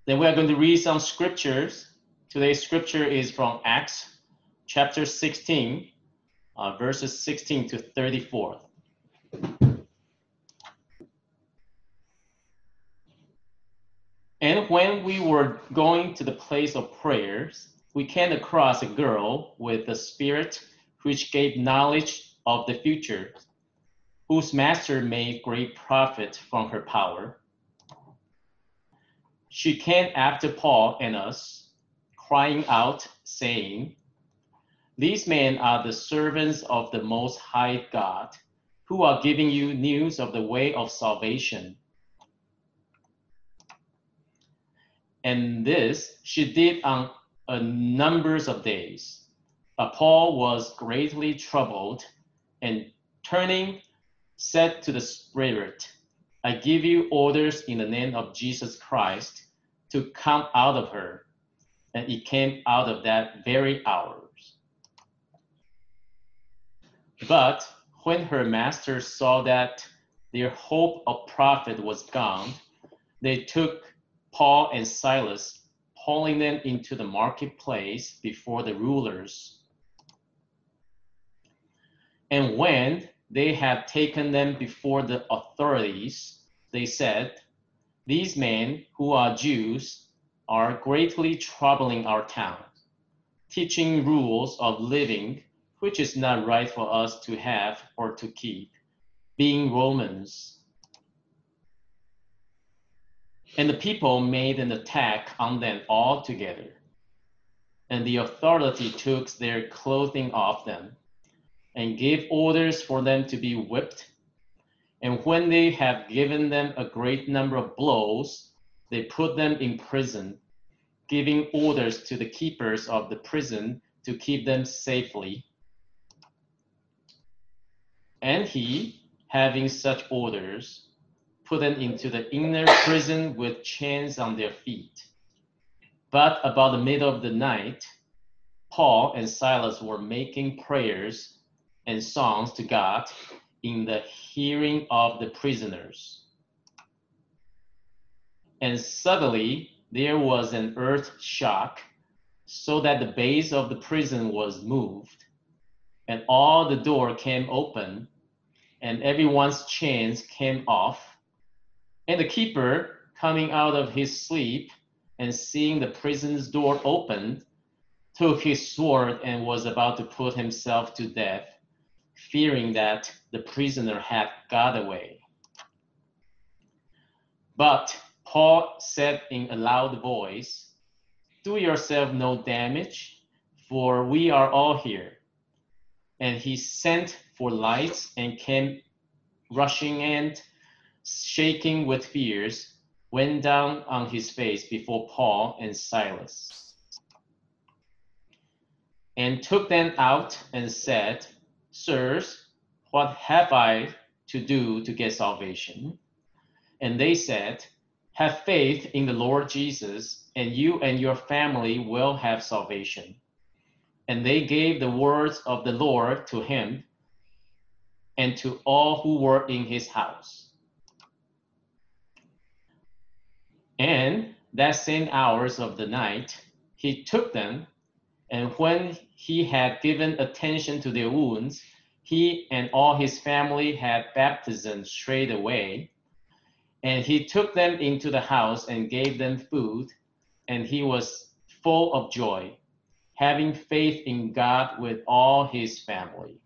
Then we are going to read some scriptures. Today's scripture is from Acts chapter 16, verses 16 to 34. And when we were going to the place of prayers, we came across a girl with a spirit which gave knowledge of the future, whose master made great profit from her power. She came after Paul and us, crying out, saying, "These men are the servants of the Most High God, who are giving you news of the way of salvation." And this she did on a numbers of days. But Paul was greatly troubled, and turning, said to the spirit, "I give you orders in the name of Jesus Christ to come out of her." And it came out of that very hour. But when her masters saw that their hope of profit was gone, they took Paul and Silas, hauling them into the marketplace before the rulers. And when they had taken them before the authorities, they said, "These men who are Jews are greatly troubling our town, teaching rules of living which is not right for us to have or to keep, being Romans." And the people made an attack on them all together. And the authority took their clothing off them and gave orders for them to be whipped. And when they had given them a great number of blows, they put them in prison, giving orders to the keepers of the prison to keep them safely. And he, having such orders, put them into the inner prison with chains on their feet. But about the middle of the night, Paul and Silas were making prayers and songs to God in the hearing of the prisoners. And suddenly there was an earth shock, so that the base of the prison was moved, and all the door came open, and everyone's chains came off. And the keeper, coming out of his sleep and seeing the prison's door opened, took his sword and was about to put himself to death, fearing that the prisoner had got away. But Paul said in a loud voice, "Do yourself no damage, for we are all here." And he sent for lights and came rushing and, shaking with fears, went down on his face before Paul and Silas, and took them out and said, "Sirs, what have I to do to get salvation?" And they said, "Have faith in the Lord Jesus, and you and your family will have salvation." And they gave the words of the Lord to him and to all who were in his house. And that same hours of the night, he took them, and when he had given attention to their wounds, he and all his family had baptism straight away. And he took them into the house and gave them food, and he was full of joy, having faith in God with all his family.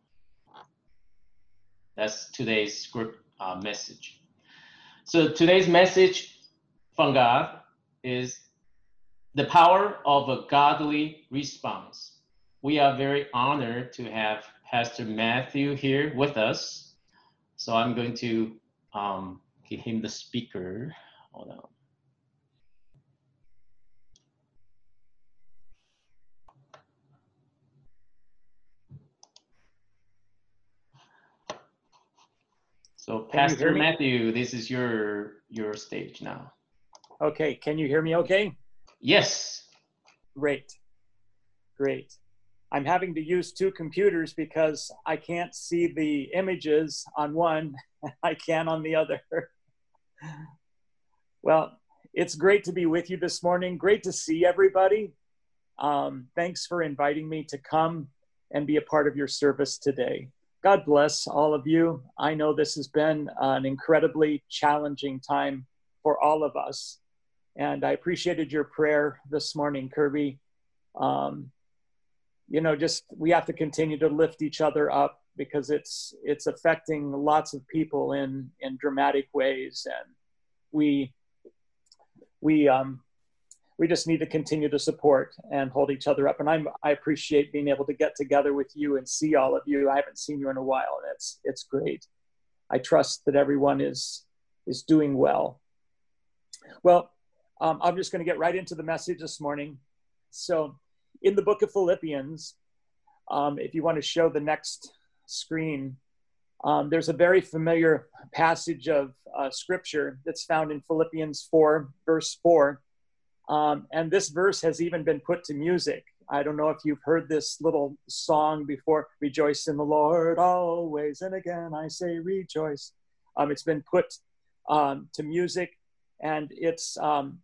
That's today's script message. So today's message from God is the power of a godly response. We are very honored to have Pastor Matthew here with us. So I'm going to give him the speaker. Hold on. So Pastor Matthew, this is your stage now. Okay, can you hear me okay? Yes. Great. I'm having to use two computers because I can't see the images on one, I can on the other. Well, It's great to be with you this morning. Great to see everybody. Thanks for inviting me to come and be a part of your service today. God bless all of you. I know this has been an incredibly challenging time for all of us. And I appreciated your prayer this morning, Kirby. We have to continue to lift each other up because it's affecting lots of people in dramatic ways. And we just need to continue to support and hold each other up. And I appreciate being able to get together with you and see all of you. I haven't seen you in a while, and it's great. I trust that everyone is doing well. Well, I'm just going to get right into the message this morning. So in the book of Philippians, if you want to show the next screen, there's a very familiar passage of scripture that's found in Philippians 4, verse 4. And this verse has even been put to music. I don't know if you've heard this little song before, Rejoice in the Lord always, and again I say rejoice. It's been put to music, and it's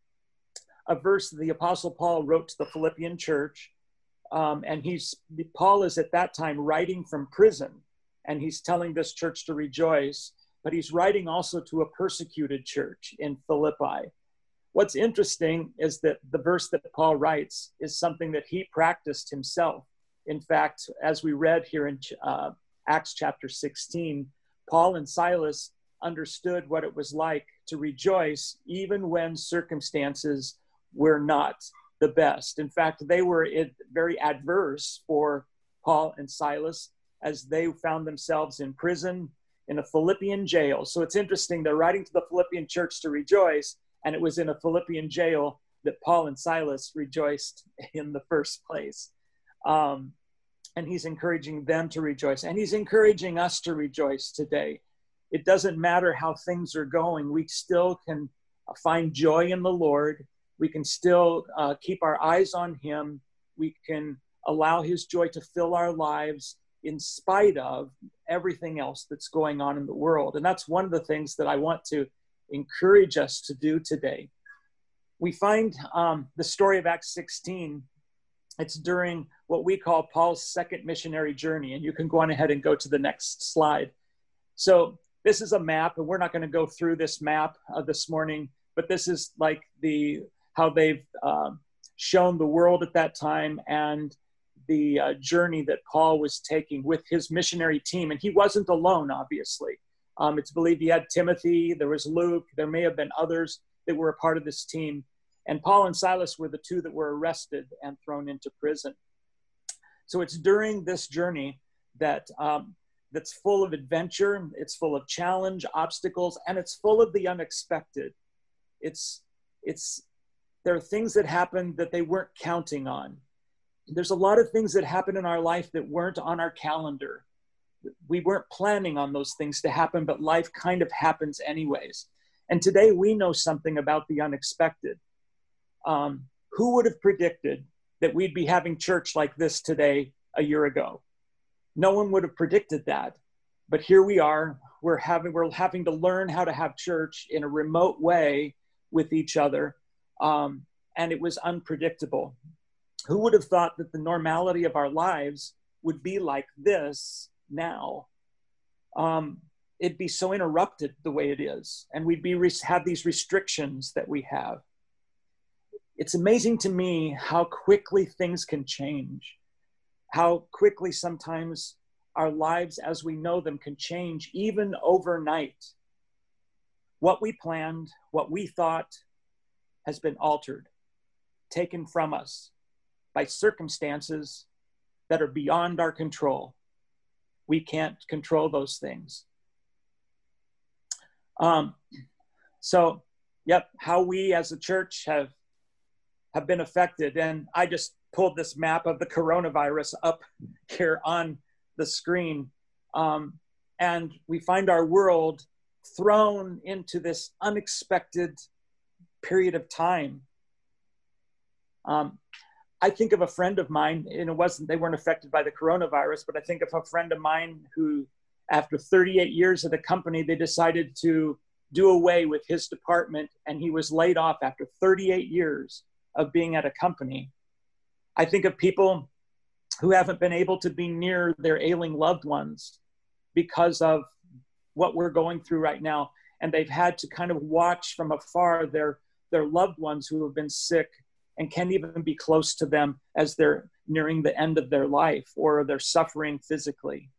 a verse that the Apostle Paul wrote to the Philippian church. And Paul is at that time writing from prison, and he's telling this church to rejoice, but he's writing also to a persecuted church in Philippi. What's interesting is that the verse that Paul writes is something that he practiced himself. In fact, as we read here in Acts chapter 16, Paul and Silas understood what it was like to rejoice even when circumstances were not the best. In fact, they were very adverse for Paul and Silas as they found themselves in prison in a Philippian jail. So it's interesting, they're writing to the Philippian church to rejoice, and it was in a Philippian jail that Paul and Silas rejoiced in the first place. And he's encouraging them to rejoice, and he's encouraging us to rejoice today. It doesn't matter how things are going, we still can find joy in the Lord. We can still keep our eyes on him. We can allow his joy to fill our lives in spite of everything else that's going on in the world. And that's one of the things that I want to encourage us to do today. We find the story of Acts 16. It's during what we call Paul's second missionary journey. And you can go on ahead and go to the next slide. So this is a map, and we're not going to go through this map this morning, but this is like how they've shown the world at that time and the journey that Paul was taking with his missionary team. And he wasn't alone, obviously. It's believed he had Timothy, there was Luke, there may have been others that were a part of this team. And Paul and Silas were the two that were arrested and thrown into prison. So it's during this journey that's full of adventure, it's full of challenge, obstacles, and it's full of the unexpected. There are things that happen that they weren't counting on. There's a lot of things that happen in our life that weren't on our calendar. We weren't planning on those things to happen, but life kind of happens anyways. And today we know something about the unexpected. Who would have predicted that we'd be having church like this today a year ago? No one would have predicted that. But here we are. We're having to learn how to have church in a remote way with each other. And it was unpredictable. Who would have thought that the normality of our lives would be like this now? It'd be so interrupted the way it is, and we'd have these restrictions that we have. It's amazing to me how quickly things can change, how quickly sometimes our lives as we know them can change even overnight. What we planned, what we thought has been altered, taken from us by circumstances that are beyond our control. We can't control those things. How we as a church have been affected. And I just pulled this map of the coronavirus up here on the screen. And we find our world thrown into this unexpected period of time. I think of a friend of mine, and they weren't affected by the coronavirus, but I think of a friend of mine who, after 38 years at a company, they decided to do away with his department, and he was laid off after 38 years of being at a company. I think of people who haven't been able to be near their ailing loved ones because of what we're going through right now. And they've had to kind of watch from afar their loved ones who have been sick and can't even be close to them as they're nearing the end of their life or they're suffering physically.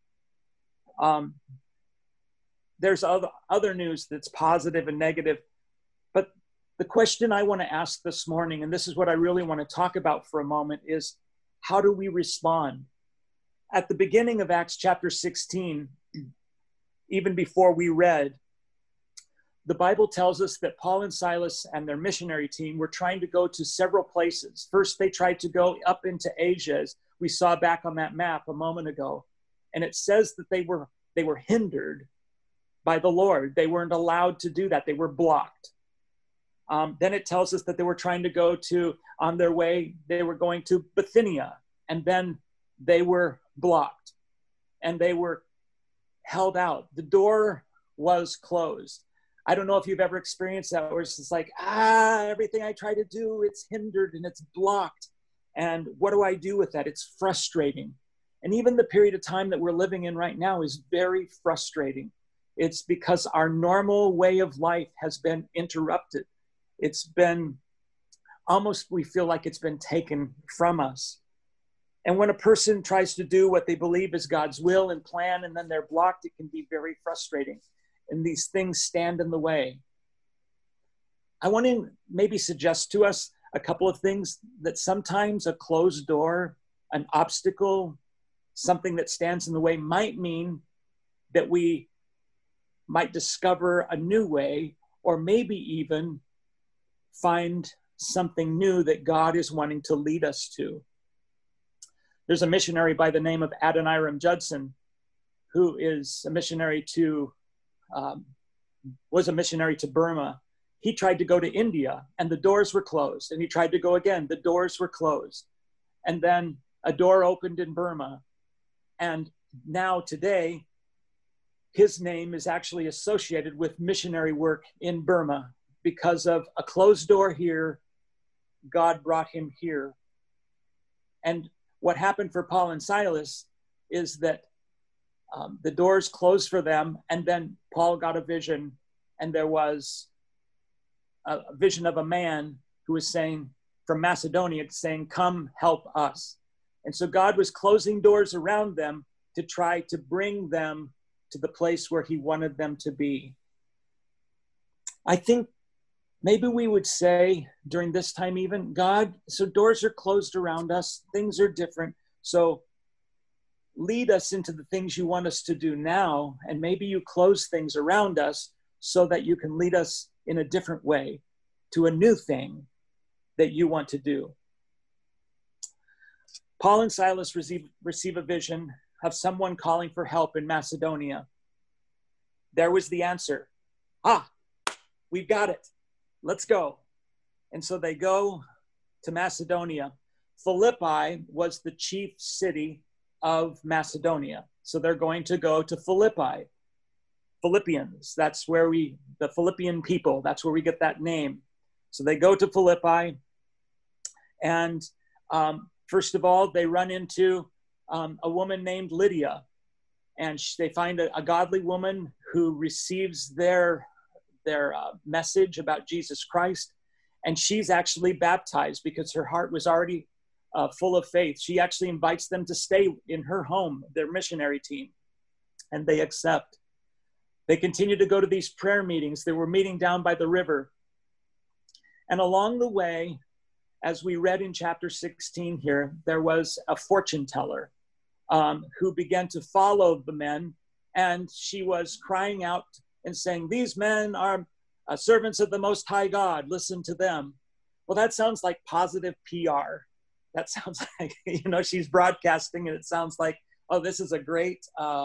There's other news that's positive and negative. But the question I want to ask this morning, and this is what I really want to talk about for a moment, is how do we respond? At the beginning of Acts chapter 16, even before we read, the Bible tells us that Paul and Silas and their missionary team were trying to go to several places. First, they tried to go up into Asia, as we saw back on that map a moment ago. And it says that they were hindered by the Lord. They weren't allowed to do that. They were blocked. Then it tells us that they were trying to go on their way, they were going to Bithynia, and then they were blocked and they were held out. The door was closed. I don't know if you've ever experienced that, where it's just like, everything I try to do, it's hindered and it's blocked. And what do I do with that? It's frustrating. And even the period of time that we're living in right now is very frustrating. It's because our normal way of life has been interrupted. It's been almost, we feel like it's been taken from us. And when a person tries to do what they believe is God's will and plan, and then they're blocked, it can be very frustrating. And these things stand in the way. I want to maybe suggest to us a couple of things that sometimes a closed door, an obstacle, something that stands in the way might mean that we might discover a new way, or maybe even find something new that God is wanting to lead us to. There's a missionary by the name of Adoniram Judson, who is a missionary was a missionary to Burma. He tried to go to India and the doors were closed, and he tried to go again. The doors were closed. And then a door opened in Burma. And now today, his name is actually associated with missionary work in Burma. Because of a closed door here, God brought him here. And what happened for Paul and Silas is that the doors closed for them, and then Paul got a vision, and there was a vision of a man who was saying, from Macedonia, saying, "Come help us." And so God was closing doors around them to try to bring them to the place where he wanted them to be. I think maybe we would say during this time even, God, so doors are closed around us, things are different, so lead us into the things you want us to do now, and maybe you close things around us so that you can lead us in a different way to a new thing that you want to do. Paul and Silas receive a vision of someone calling for help in Macedonia. There was the answer. We've got it. Let's go. And so they go to Macedonia. Philippi was the chief city of Macedonia. So they're going to go to Philippi. Philippians, that's where the Philippian people, that's where we get that name. So they go to Philippi. And first of all, they run into a woman named Lydia. And they find a godly woman who receives their message about Jesus Christ. And she's actually baptized because her heart was already full of faith. She actually invites them to stay in her home, their missionary team, and they accept. They continue to go to these prayer meetings. They were meeting down by the river. And along the way, as we read in chapter 16 here, there was a fortune teller who began to follow the men, and she was crying out and saying, "These men are servants of the Most High God. Listen to them." Well, that sounds like positive PR. That sounds like, she's broadcasting, and it sounds like, oh, this is a great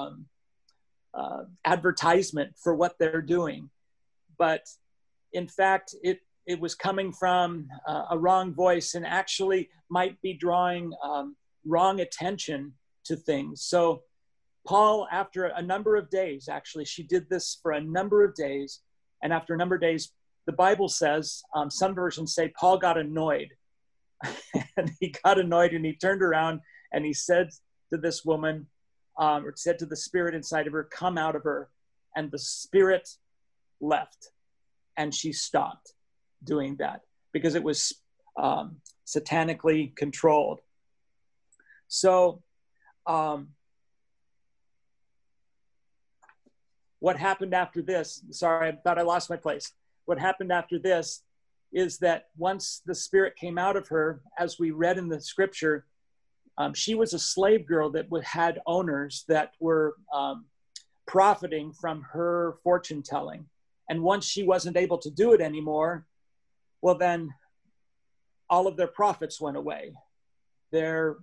advertisement for what they're doing. But in fact, it was coming from a wrong voice, and actually might be drawing wrong attention to things. So Paul, after a number of days, actually, she did this for a number of days, And after a number of days, the Bible says, some versions say Paul got annoyed. And he got annoyed and he turned around and he said to this woman, or said to the spirit inside of her, come out of her. And the spirit left and she stopped doing that because it was satanically controlled. So what happened after this, sorry, I thought I lost my place. What happened after this is that once the spirit came out of her, as we read in the scripture, she was a slave girl that had owners that were profiting from her fortune telling. And once she wasn't able to do it anymore, well, then all of their profits went away. Their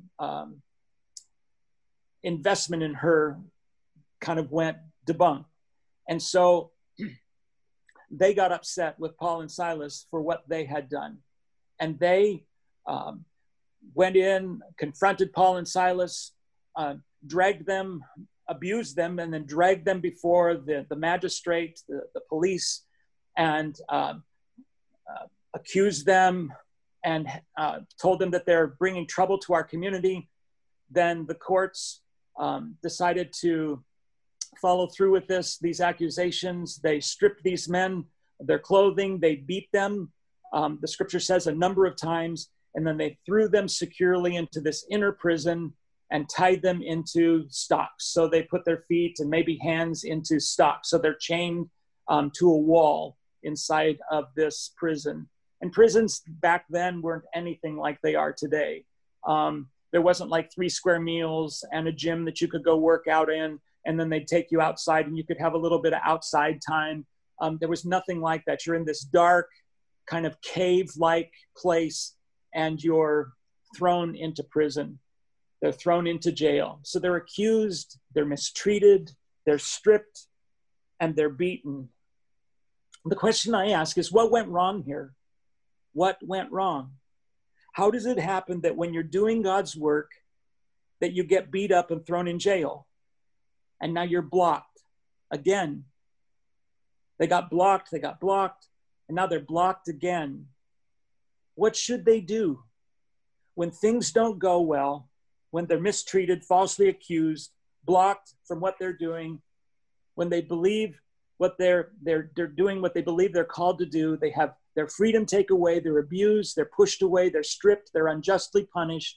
investment in her kind of went debunked. And so they got upset with Paul and Silas for what they had done. And they went in, confronted Paul and Silas, dragged them, abused them, and then dragged them before the magistrate, the police, and accused them and told them that they're bringing trouble to our community. Then the courts decided to follow through with these accusations. They stripped these men of their clothing. They beat them, the scripture says, a number of times. And then they threw them securely into this inner prison and tied them into stocks. So they put their feet and maybe hands into stocks. So they're chained to a wall inside of this prison. And prisons back then weren't anything like they are today. There wasn't like 3 square meals and a gym that you could go work out in, and then they'd take you outside and you could have a little bit of outside time. There was nothing like that. You're in this dark kind of cave-like place and you're thrown into prison. They're thrown into jail. So they're accused, they're mistreated, they're stripped, and they're beaten. The question I ask is, what went wrong here? What went wrong? How does it happen that when you're doing God's work, that you get beat up and thrown in jail? And now you're blocked again. They got blocked, and now they're blocked again. What should they do when things don't go well, when they're mistreated, falsely accused, blocked from what they're doing, when they believe what they're doing, what they believe they're called to do? They have their freedom taken away, they're abused, they're pushed away, they're stripped, they're unjustly punished.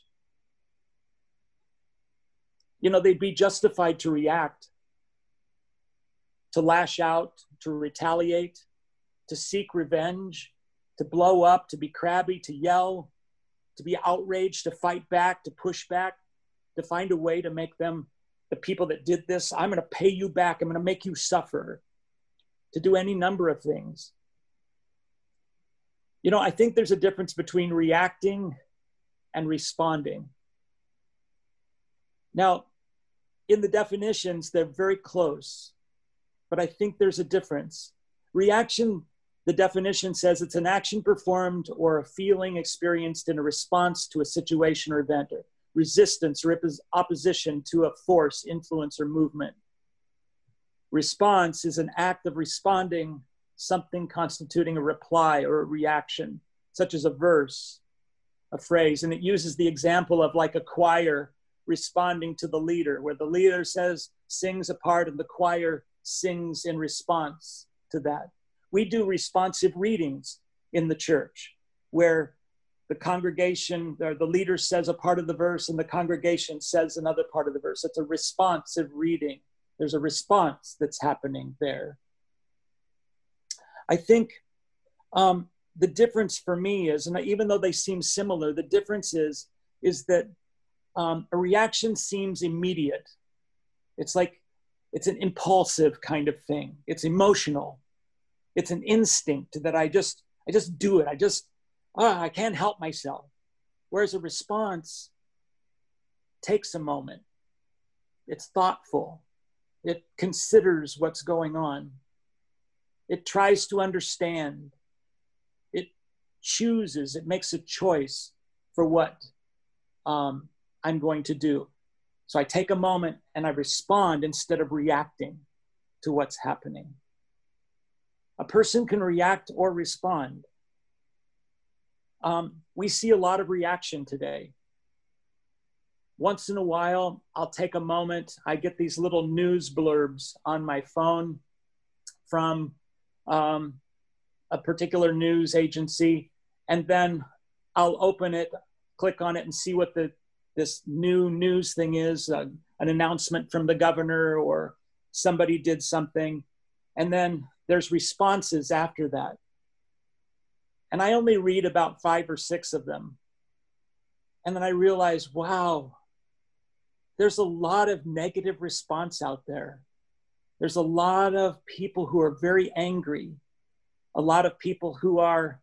You know, they'd be justified to react, to lash out, to retaliate, to seek revenge, to blow up, to be crabby, to yell, to be outraged, to fight back, to push back, to find a way to make them, the people that did this, I'm going to pay you back, I'm going to make you suffer, to do any number of things. You know, I think there's a difference between reacting and responding. Now, in the definitions, they're very close, but I think there's a difference. Reaction, the definition says it's an action performed or a feeling experienced in a response to a situation or event, or resistance or opposition to a force, influence, or movement. Response is an act of responding, something constituting a reply or a reaction, such as a verse, a phrase. And it uses the example of like a choir responding to the leader, where the leader sings a part and the choir sings in response to that. We do responsive readings in the church where the congregation, or the leader says a part of the verse and the congregation says another part of the verse. It's a responsive reading. There's a response that's happening there. I think the difference for me is, and even though they seem similar, the difference is that a reaction seems immediate. It's like, it's an impulsive kind of thing. It's emotional. It's an instinct that I just do it. I can't help myself. Whereas a response takes a moment. It's thoughtful. It considers what's going on. It tries to understand. It chooses, it makes a choice for what I'm going to do. So I take a moment and I respond instead of reacting to what's happening. A person can react or respond. We see a lot of reaction today. Once in a while, I'll take a moment. I get these little news blurbs on my phone from a particular news agency, and then I'll open it, click on it, and see what this new news thing is, an announcement from the governor or somebody did something. And then there's responses after that. And I only read about 5 or 6 of them. And then I realize, wow, there's a lot of negative response out there. There's a lot of people who are very angry, a lot of people who are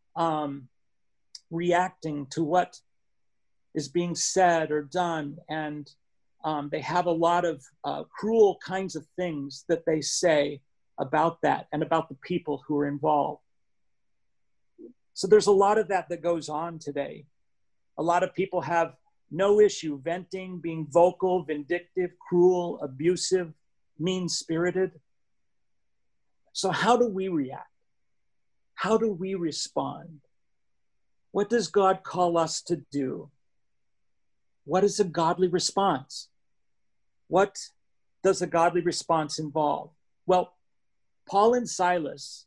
reacting to what is being said or done. And they have a lot of cruel kinds of things that they say about that and about the people who are involved. So there's a lot of that goes on today. A lot of people have no issue venting, being vocal, vindictive, cruel, abusive, mean-spirited. So how do we react? How do we respond? What does God call us to do? What is a godly response? What does a godly response involve? Well, Paul and Silas,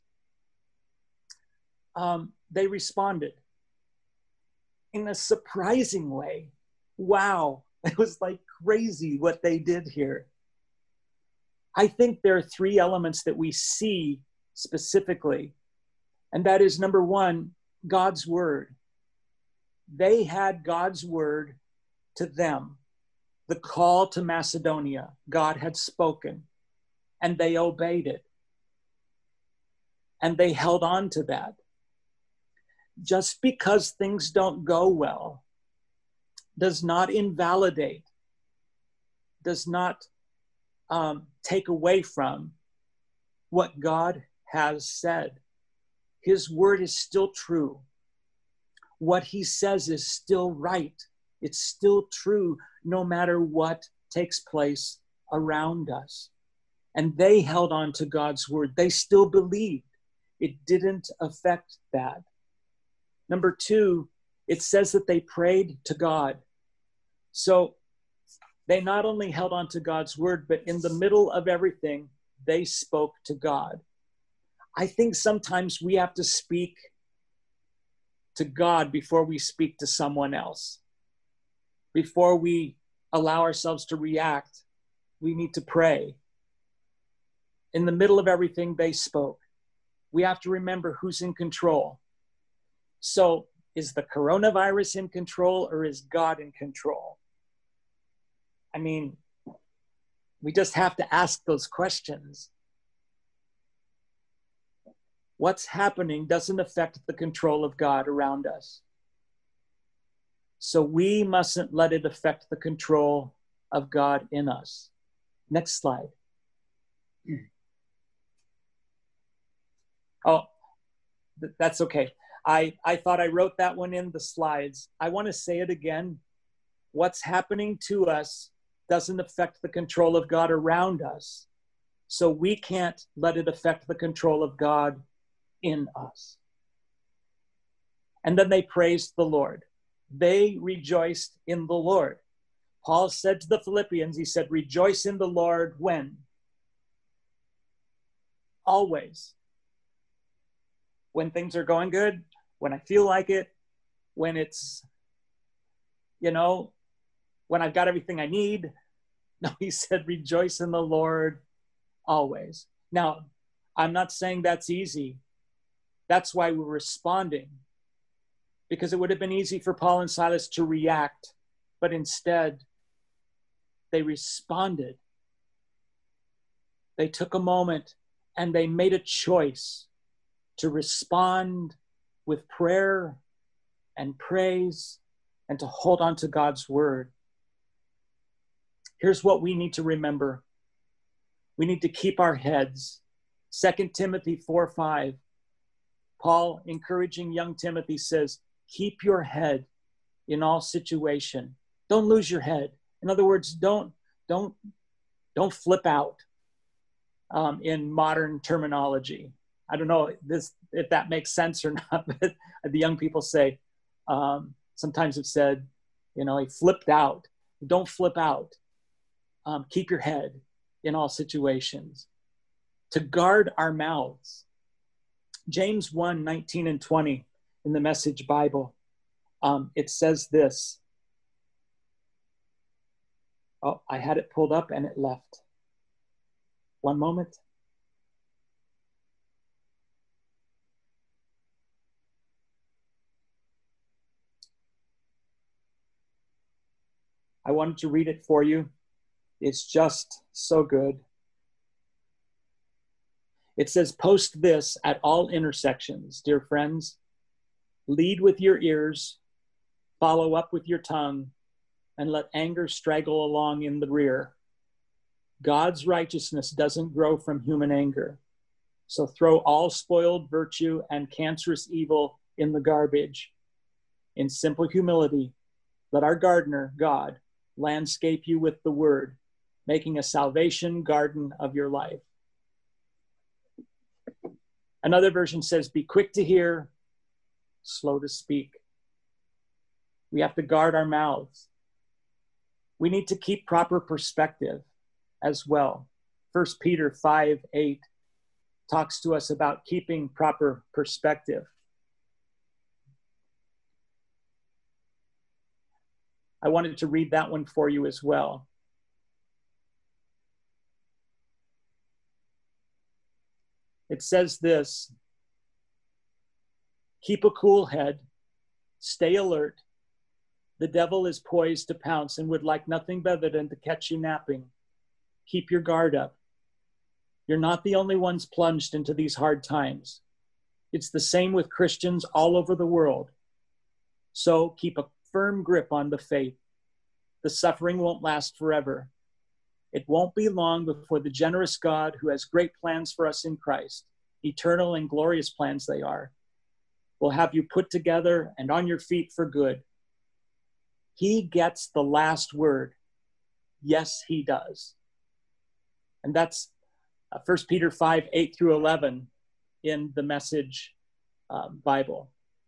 they responded in a surprising way. Wow, it was like crazy what they did here. I think there are 3 elements that we see specifically, and that is, number 1, God's word. They had God's word to them. The call to Macedonia, God had spoken, and they obeyed it. And they held on to that. Just because things don't go well does not invalidate, does not take away from what God has said. His word is still true. What he says is still right. It's still true no matter what takes place around us. And they held on to God's word. They still believed. It didn't affect that. Number 2, it says that they prayed to God. So they not only held on to God's word, but in the middle of everything, they spoke to God. I think sometimes we have to speak to God before we speak to someone else. Before we allow ourselves to react, we need to pray. In the middle of everything, they spoke. We have to remember who's in control. So is the coronavirus in control, or is God in control? I mean, we just have to ask those questions. What's happening doesn't affect the control of God around us. So we mustn't let it affect the control of God in us. Next slide. Oh, that's okay. I thought I wrote that one in the slides. I want to say it again. What's happening to us doesn't affect the control of God around us. So we can't let it affect the control of God in us. And then they praised the Lord. They rejoiced in the Lord. Paul said to the Philippians, he said, rejoice in the Lord when? Always. When things are going good, when I feel like it, when it's, when I've got everything I need. No, he said, rejoice in the Lord always. Now, I'm not saying that's easy. That's why we're responding. Because it would have been easy for Paul and Silas to react, but instead, they responded. They took a moment and they made a choice to respond with prayer and praise and to hold on to God's word. Here's what we need to remember. We need to keep our heads. 2 Timothy 4:5. Paul, encouraging young Timothy, says, keep your head in all situation. Don't lose your head. In other words, don't flip out in modern terminology. I don't know if that makes sense or not, but the young people say, sometimes have said, he flipped out. Don't flip out. Keep your head in all situations. To guard our mouths. James 1:19 and 20 in the Message Bible, it says this. Oh, I had it pulled up and it left. One moment. I wanted to read it for you. It's just so good. It says, post this at all intersections, dear friends. Lead with your ears, follow up with your tongue, and let anger straggle along in the rear. God's righteousness doesn't grow from human anger. So throw all spoiled virtue and cancerous evil in the garbage. In simple humility, let our gardener, God, landscape you with the word, making a salvation garden of your life. Another version says, be quick to hear, slow to speak. We have to guard our mouths. We need to keep proper perspective as well. 1 Peter 5:8 talks to us about keeping proper perspective. I wanted to read that one for you as well. It says this, keep a cool head, stay alert. The devil is poised to pounce and would like nothing better than to catch you napping. Keep your guard up. You're not the only ones plunged into these hard times. It's the same with Christians all over the world. So keep a firm grip on the faith. The suffering won't last forever. It won't be long before the generous God who has great plans for us in Christ, eternal and glorious plans they are, will have you put together and on your feet for good. He gets the last word. Yes, he does. And that's 1 Peter 5:8 through 11 in the Message Bible.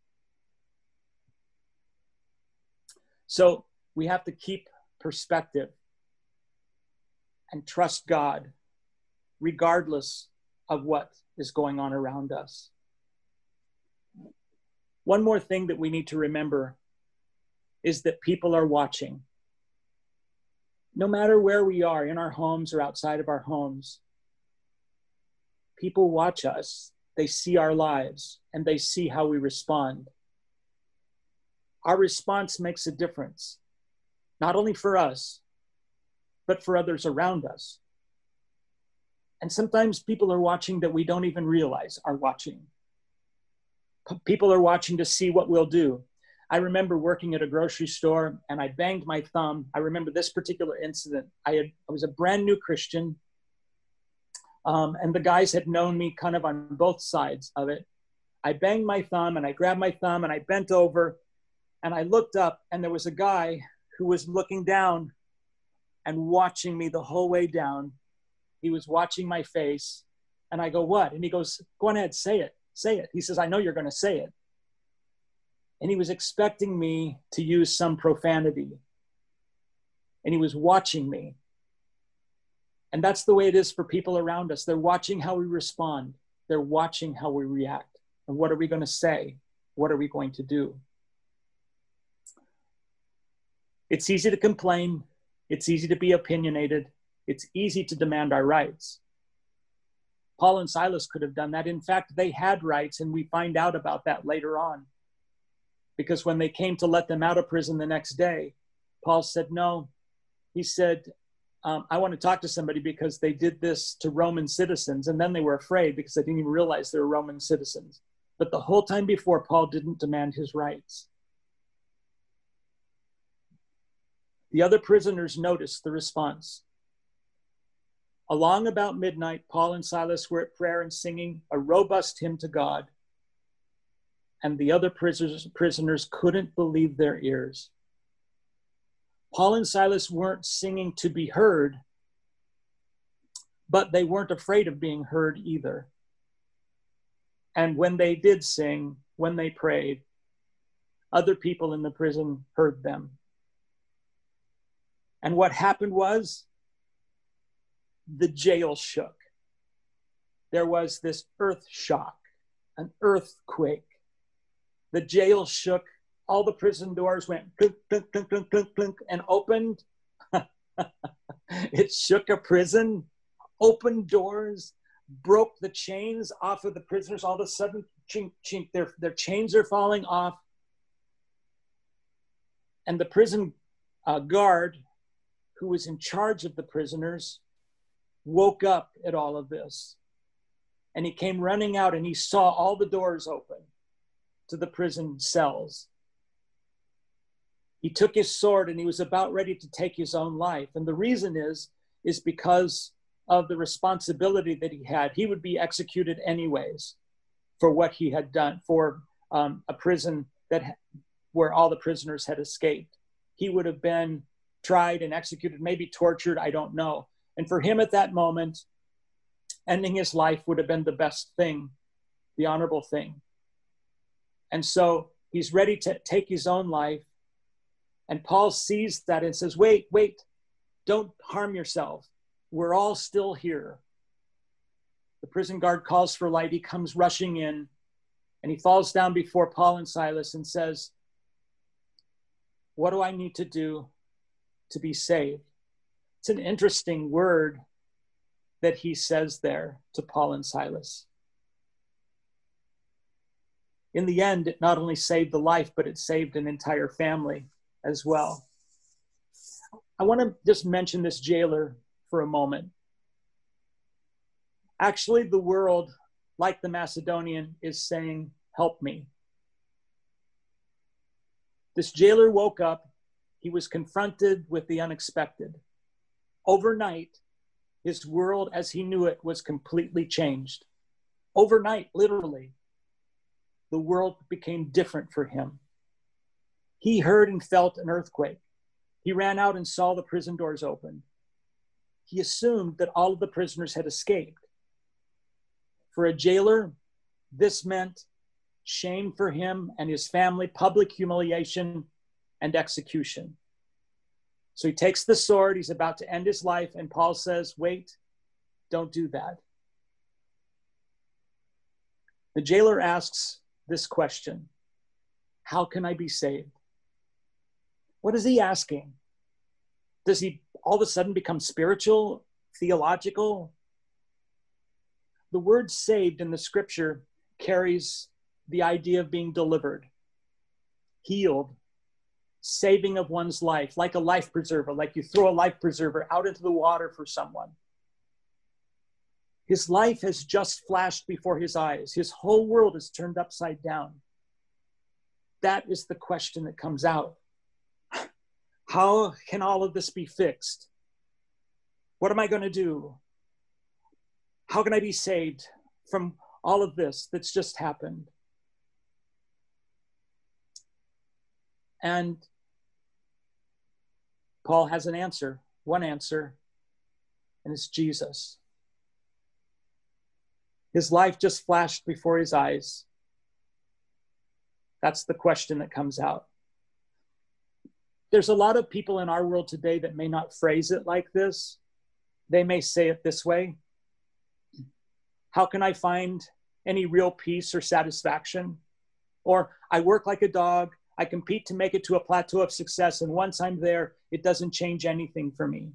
So we have to keep perspective and trust God regardless of what is going on around us. One more thing that we need to remember is that people are watching. No matter where we are, in our homes or outside of our homes, people watch us. They see our lives and they see how we respond. Our response makes a difference, not only for us, but for others around us. And sometimes people are watching that we don't even realize are watching. People are watching to see what we'll do. I remember working at a grocery store and I banged my thumb. I remember this particular incident. I was a brand new Christian, and the guys had known me kind of on both sides of it. I banged my thumb and I grabbed my thumb and I bent over and I looked up and there was a guy who was looking down and watching me the whole way down. He was watching my face and I go, what? And he goes, go on ahead, say it, say it. He says, I know you're going to say it. And he was expecting me to use some profanity. And he was watching me. And that's the way it is for people around us. They're watching how we respond. They're watching how we react. And what are we going to say? What are we going to do? It's easy to complain. It's easy to be opinionated. It's easy to demand our rights. Paul and Silas could have done that. In fact, they had rights, and we find out about that later on. Because when they came to let them out of prison the next day, Paul said, no. He said, I want to talk to somebody because they did this to Roman citizens. And then they were afraid because they didn't even realize they were Roman citizens. But the whole time before, Paul didn't demand his rights. The other prisoners noticed the response. Along about midnight, Paul and Silas were at prayer and singing a robust hymn to God. And the other prisoners couldn't believe their ears. Paul and Silas weren't singing to be heard, but they weren't afraid of being heard either. And when they did sing, when they prayed, other people in the prison heard them. And what happened was the jail shook. There was this earth shock, an earthquake. The jail shook. All the prison doors went clunk, clunk, clunk, clunk, clunk, clunk, and opened. It shook a prison, opened doors, broke the chains off of the prisoners. All of a sudden, chink, chink, their chains are falling off. And the prison guard who was in charge of the prisoners woke up at all of this. And he came running out and he saw all the doors open to the prison cells. He took his sword and he was about ready to take his own life. And the reason is because of the responsibility that he had. He would be executed anyways for what he had done, for a prison where all the prisoners had escaped. He would have been tried and executed, maybe tortured, I don't know. And for him at that moment, ending his life would have been the best thing, the honorable thing. And so he's ready to take his own life. And Paul sees that and says, wait, don't harm yourself. We're all still here. The prison guard calls for light. He comes rushing in and he falls down before Paul and Silas and says, what do I need to do to be saved? It's an interesting word that he says there to Paul and Silas. In the end, it not only saved the life, but it saved an entire family as well. I want to just mention this jailer for a moment. Actually, the world, like the Macedonian, is saying, help me. This jailer woke up. He was confronted with the unexpected. Overnight, his world as he knew it was completely changed. Overnight, literally, the world became different for him. He heard and felt an earthquake. He ran out and saw the prison doors open. He assumed that all of the prisoners had escaped. For a jailer, this meant shame for him and his family, public humiliation, and execution. So he takes the sword, he's about to end his life, and Paul says, wait, don't do that. The jailer asks this question, how can I be saved? What is he asking? Does he all of a sudden become spiritual, theological? The word saved in the scripture carries the idea of being delivered, healed, saving of one's life, like a life preserver, like you throw a life preserver out into the water for someone. His life has just flashed before his eyes. His whole world is turned upside down. That is the question that comes out. How can all of this be fixed? What am I going to do? How can I be saved from all of this that's just happened? And Paul has an answer, one answer, and it's Jesus. His life just flashed before his eyes. That's the question that comes out. There's a lot of people in our world today that may not phrase it like this. They may say it this way. How can I find any real peace or satisfaction? Or I work like a dog. I compete to make it to a plateau of success. And once I'm there, it doesn't change anything for me.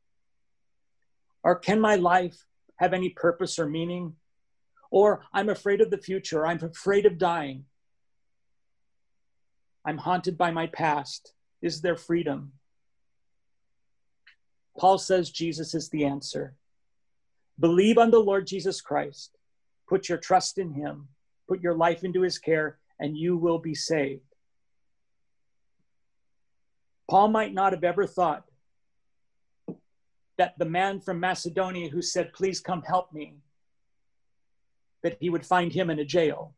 Or can my life have any purpose or meaning? Or I'm afraid of the future. I'm afraid of dying. I'm haunted by my past. Is there freedom? Paul says Jesus is the answer. Believe on the Lord Jesus Christ. Put your trust in him. Put your life into his care, and you will be saved. Paul might not have ever thought that the man from Macedonia who said, please come help me, that he would find him in a jail.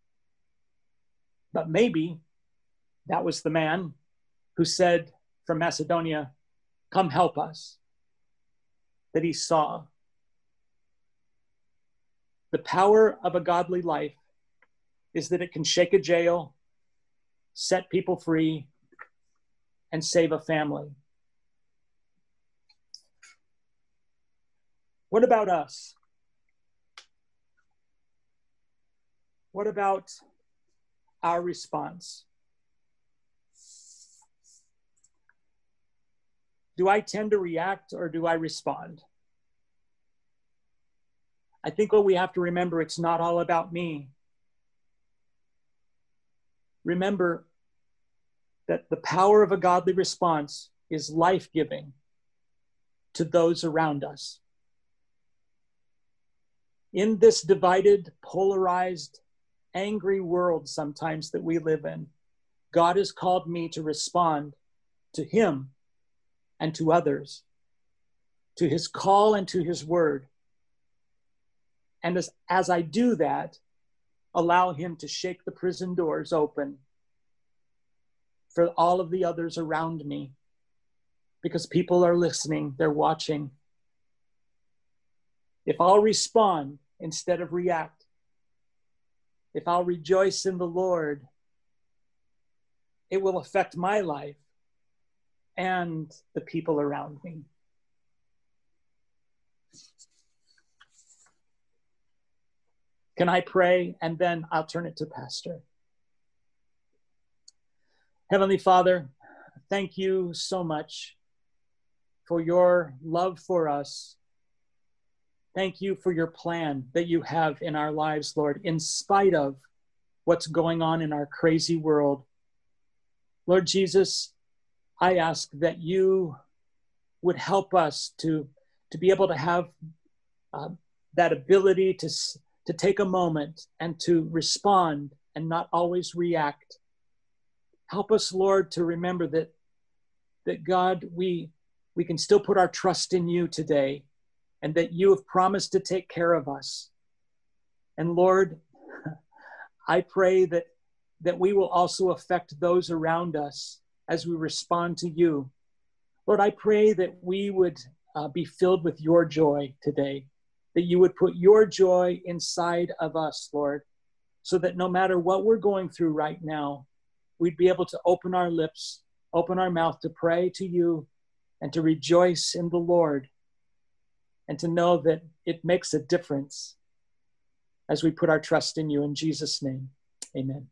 But maybe that was the man who said from Macedonia, come help us, that he saw. The power of a godly life is that it can shake a jail, set people free, and save a family. What about us? What about our response? Do I tend to react or do I respond? I think what we have to remember, it's not all about me. Remember that the power of a godly response is life-giving to those around us. In this divided, polarized, angry world sometimes that we live in, God has called me to respond to him and to others, to his call and to his word. And as I do that, allow him to shake the prison doors open for all of the others around me, because people are listening, they're watching. If I'll respond instead of react, if I'll rejoice in the Lord, it will affect my life and the people around me. Can I pray? And then I'll turn it to Pastor. Heavenly Father, thank you so much for your love for us. Thank you for your plan that you have in our lives, Lord, in spite of what's going on in our crazy world. Lord Jesus, I ask that you would help us to be able to have that ability to take a moment and to respond and not always react. Help us, Lord, to remember that God, we can still put our trust in you today, and that you have promised to take care of us. And Lord, I pray that we will also affect those around us as we respond to you. Lord, I pray that we would be filled with your joy today, that you would put your joy inside of us, Lord, so that no matter what we're going through right now, we'd be able to open our lips, open our mouth to pray to you and to rejoice in the Lord, and to know that it makes a difference as we put our trust in you. In Jesus' name, amen.